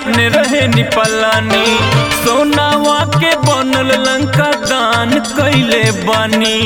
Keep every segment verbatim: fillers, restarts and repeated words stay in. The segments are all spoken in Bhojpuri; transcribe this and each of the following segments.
अपने रहे निपलानी, सोनावा के बनल लंका दान कैले बानी।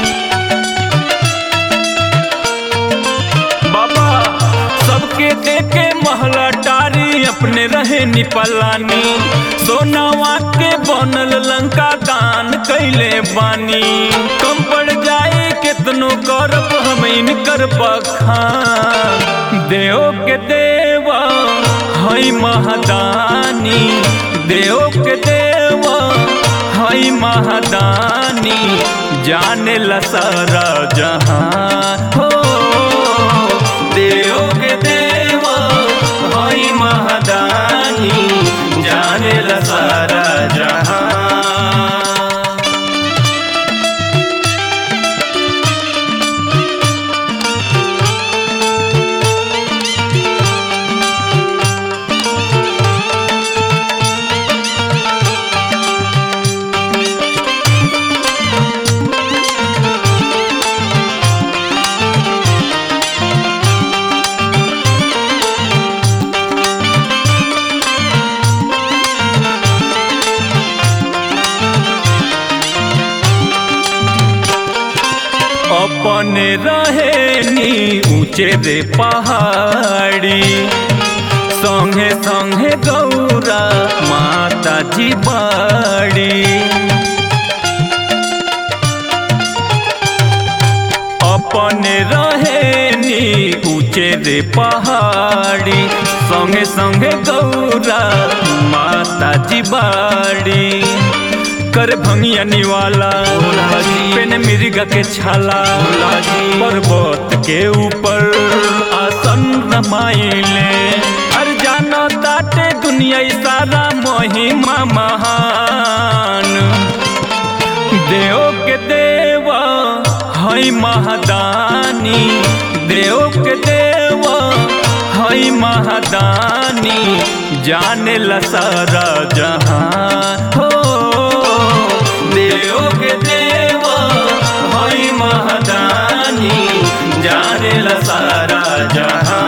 बाबा सबके देके महला टारी, अपने रहे निपलानी, सोनावा के बनल लंका दान कैले बानी। कम पड़ जाए कितनो करब हम इनकर बखान, देव के देवा हई महादानी, देव के देवा हई महादानी, जाने ला सारा जहां हो। देव के देवा हई महादानी, जाने ला सारा जहां। अपने रहे नी ऊंचे रे पहाड़ी, संगे संगे गौरा माता जी बाड़ी। अपने रहे नी ऊंचे रे पहाड़ी, संगे संगे गौरा माता जी बाड़ी। कर भंगिया निवाला पेन मिर्गा के छाला, पर्वत के ऊपर आसन रमाइले। हर जाना ताटे दुनिया सारा महिमा महान, देव के देवा हई महादानी, देव के देवा हई महादानी, जाने ला सारा जहां हो। देव के देवा हई महादानी, जाने ला सारा जहां।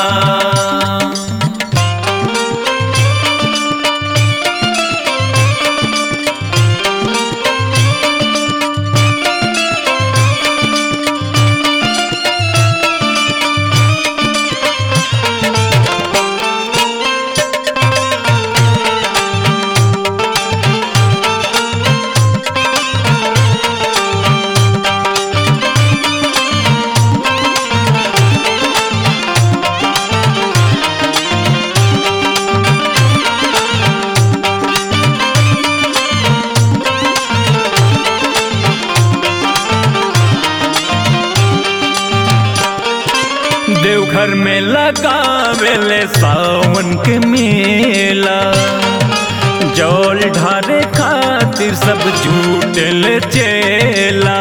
देवघर में लगावेले सावन के मेला, जल ढारे खातिर सब झूठल चेला।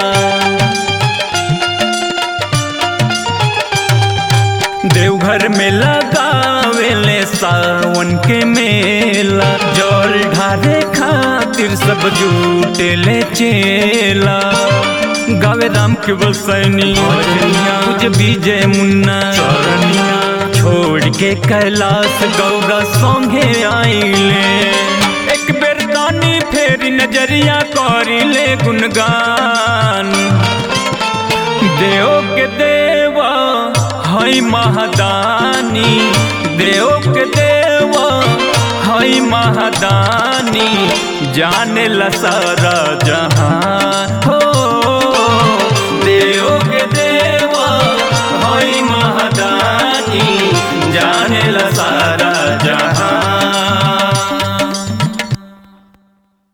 देवघर में लगावेले सावन के मेला, जल ढारे खातिर सब झूठल चेला। गावे राम केवल सैनी, तुझे विजय मुन्ना, छोड़ के कैलाश गौरा संगे आइले। एक बेर दानी फेरी नजरिया करिले गुणगान, देव के देवा हई महादानी, देव के देवा हई महादानी, जाने ला सारा जहां।